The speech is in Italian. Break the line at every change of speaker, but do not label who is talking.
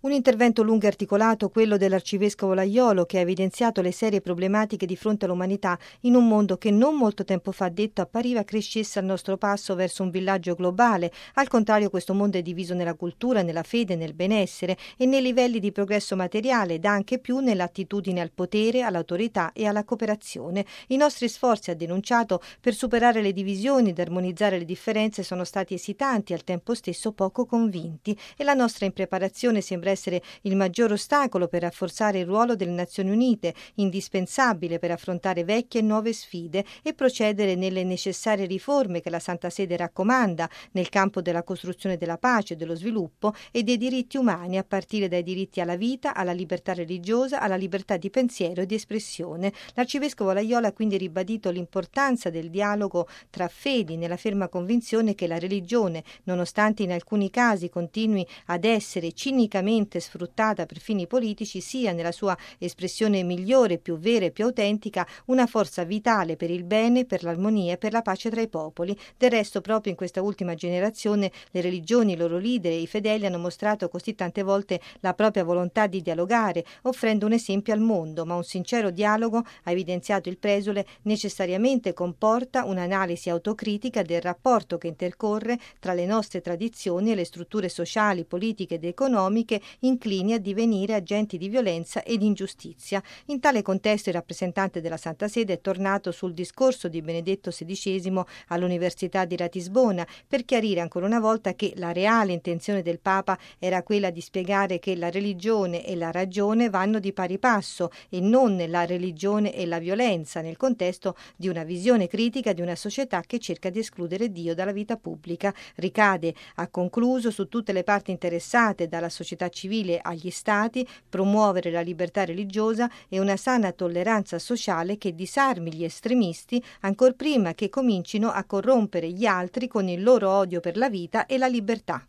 Un intervento lungo e articolato, quello dell'arcivescovo Laiolo, che ha evidenziato le serie problematiche di fronte all'umanità in un mondo che non molto tempo fa, detto, appariva crescesse al nostro passo verso un villaggio globale. Al contrario, questo mondo è diviso nella cultura, nella fede, nel benessere e nei livelli di progresso materiale ed anche più nell'attitudine al potere, all'autorità e alla cooperazione. I nostri sforzi, ha denunciato, per superare le divisioni ed armonizzare le differenze sono stati esitanti e al tempo stesso poco convinti, e la nostra impreparazione sembra essere il maggior ostacolo per rafforzare il ruolo delle Nazioni Unite, indispensabile per affrontare vecchie e nuove sfide e procedere nelle necessarie riforme che la Santa Sede raccomanda nel campo della costruzione della pace, dello sviluppo e dei diritti umani, a partire dai diritti alla vita, alla libertà religiosa, alla libertà di pensiero e di espressione. L'arcivescovo Laiolo ha quindi ribadito l'importanza del dialogo tra fedi, nella ferma convinzione che la religione, nonostante in alcuni casi continui ad essere cinicamente sfruttata per fini politici, sia nella sua espressione migliore, più vera e più autentica, una forza vitale per il bene, per l'armonia e per la pace tra i popoli. Del resto, proprio in questa ultima generazione, le religioni, i loro leader e i fedeli hanno mostrato così tante volte la propria volontà di dialogare, offrendo un esempio al mondo, ma un sincero dialogo, ha evidenziato il presule, necessariamente comporta un'analisi autocritica del rapporto che intercorre tra le nostre tradizioni e le strutture sociali, politiche ed economiche inclini a divenire agenti di violenza ed ingiustizia. In tale contesto il rappresentante della Santa Sede è tornato sul discorso di Benedetto XVI all'Università di Ratisbona per chiarire ancora una volta che la reale intenzione del Papa era quella di spiegare che la religione e la ragione vanno di pari passo e non la religione e la violenza, nel contesto di una visione critica di una società che cerca di escludere Dio dalla vita pubblica. Ricade, ha concluso, su tutte le parti interessate, dalla società civile agli stati, promuovere la libertà religiosa e una sana tolleranza sociale che disarmi gli estremisti ancor prima che comincino a corrompere gli altri con il loro odio per la vita e la libertà.